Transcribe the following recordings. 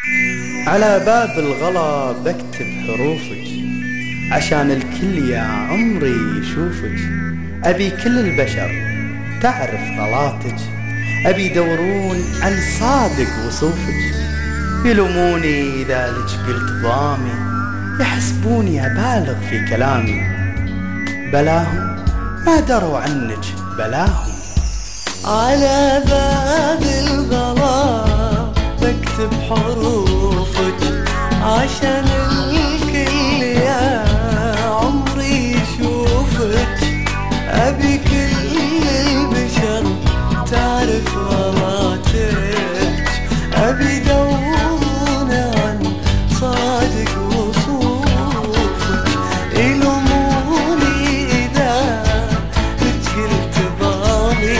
على باب الغلا بكتب حروفك عشان الكل يا عمري يشوفك. أبي كل البشر تعرف غلاتك، أبي يدورون عن صادق وصوفك. يلوموني إذا لك قلت ضامي، يحسبوني أبالغ في كلامي. بلاهم ما دروا عنك بلاهم. على باب الغلا بكتب حروفك عشان الكل يا عمري يشوفك. أبي كل البشر تعرف غلاتك، أبي يدورون عن صادق وصوفك. يلوموني إذا قلت ضامي،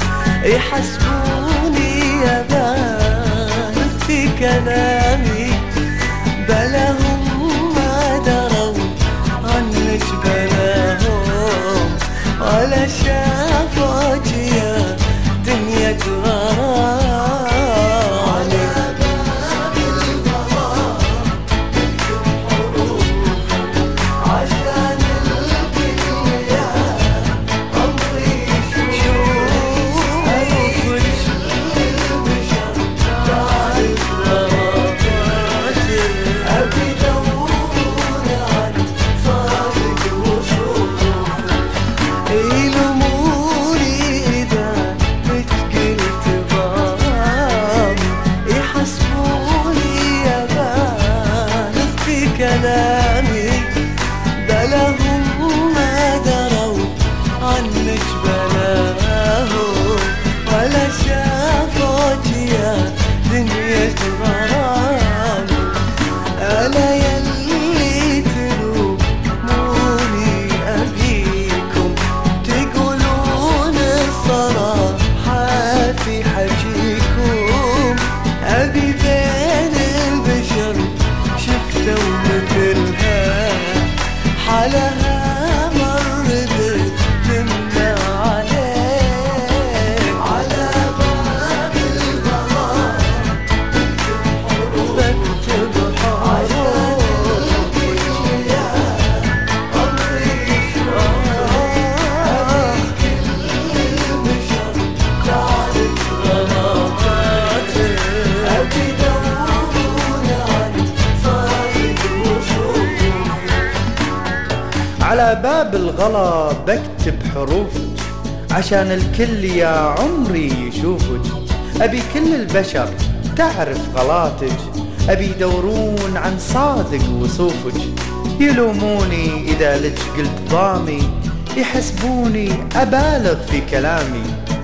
يحسبوني أبالغ في كلامي. بلاهم ما دروا عنك بلاهم، ولا شافوك يا دنيا غرام. على باب الغلا بكتب حروفك عشان الكل يا عمري يشوفك. البشر تعرف غلاتك، أبي يدورون عن صادق وصوفك. يلوموني إذا مت قلت ضامي، يحسبوني أبالغ في كلامي. بلاهم ما دروا عنك بلاهم، ولا شافوك يا دنيا غرامي. ألا يلي تلوموني أبيكم تقولون الصراحة في حكيكم. أبي بين البشر شفتوا مثلها، حالها مر بالجنة عليه. على باب الغلا بكتب حروفك يا عمري يشوفك. كل البشر تعرف غلاتك، أبي يدورون عن صادق وصوفك. على باب الغلا بكتب حروفك عشان الكل يا عمري يشوفك. أبي كل البشر تعرف غلاتك، أبي يدورون عن صادق وصوفك. يلوموني إذا لك قلت ضامي، يحسبوني أبالغ في كلامي.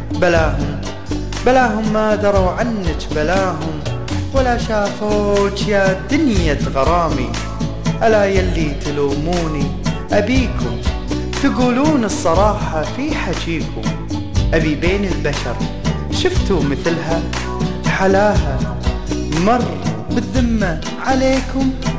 بلاهم ما دروا عنك بلاهم، ولا شافوك يا دنيا غرامي. ألا يلي تلوموني أبيكم تقولون الصراحة في حكيكم. أبي بين البشر شفتوا مثلها، حلاها مر بالذمة عليكم.